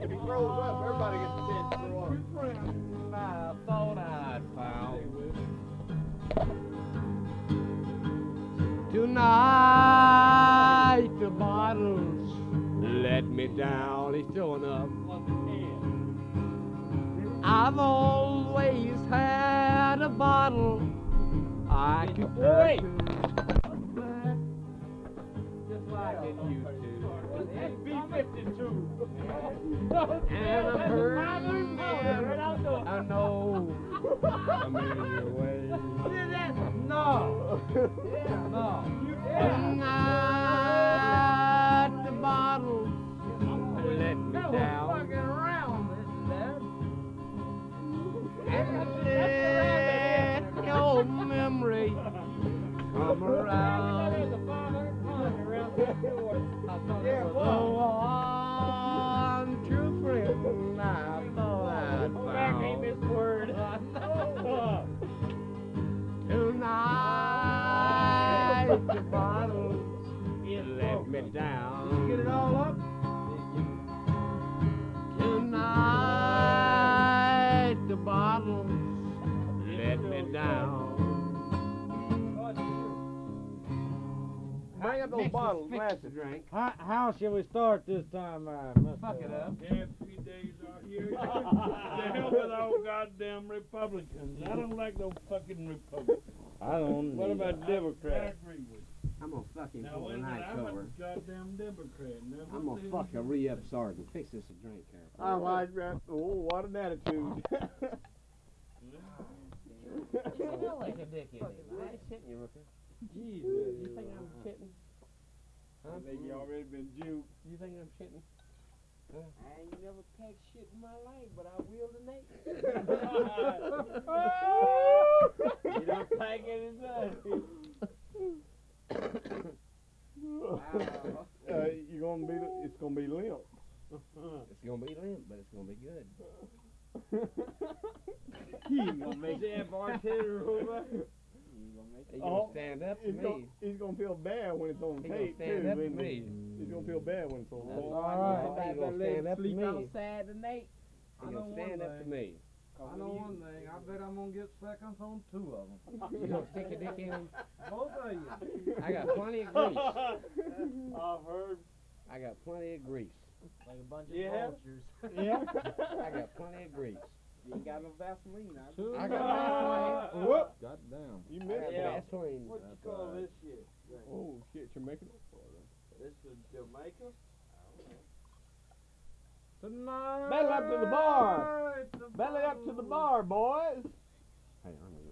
If he throws up, everybody gets a chance to throw up. I thought I'd found tonight the bottles let me down. He's throwing up. I've always had a bottle I could wait. Just like it used to. It's B-52. And I'm hurting. I know I'm in your way. No. No. Tonight the bottle let me down. And let your memory come around. Oh, true friend, I thought I'd found. Tonight the bottle let me down. Get it all up? Tonight the bottle let me down. Bring up those bottles, glasses. Drink. How shall we start this time, Mr. Fuck it up. Damn 3 days out here. The hell with all goddamn Republicans. I don't like no fucking Republicans. I don't. What about Democrats? I agree with you. I'm gonna fucking Now, pull a wait a minute, night I'm a cover. goddamn Democrat. Now, I'm what gonna the fuck a hell is re-up sergeant. Fix this a drink here. I like that. Oh, what an attitude. You smell like a dick in him. I ain't shitting you, Rooker. Jesus. You think I'm shitting? I think you already been juked. You think I'm shitting? I ain't never packed shit in my life, but I will tonight. You don't pack anything. You're gonna be. It's gonna be limp. It's gonna be limp, but it's gonna be good. He ain't gonna make that bartender over. He's gonna stand up to me. He's gonna feel bad when it's on He's gonna tape stand too. up to isn't he? me. He's gonna feel bad when it's on That's tape. all right. right. He's gonna stand up to Sleep me. outside tonight. He's gonna stand up to me. I know one thing. I bet I'm gonna get seconds on 2 of them. You gonna stick your dick in him? Both of you. I got plenty of grease. I've heard. I got plenty of grease. Like a bunch of Yeah. vultures. Yeah. I got plenty of grease. You ain't got no Vaseline. I got Vaseline. Whoop. Goddamn. You I missed got it. Yeah. Vaseline. What you call this shit? Oh shit, you're making up for it. This is Jamaica? Tonight. Belly up to the bar. Belly up to the bar, boys. Hey, I'm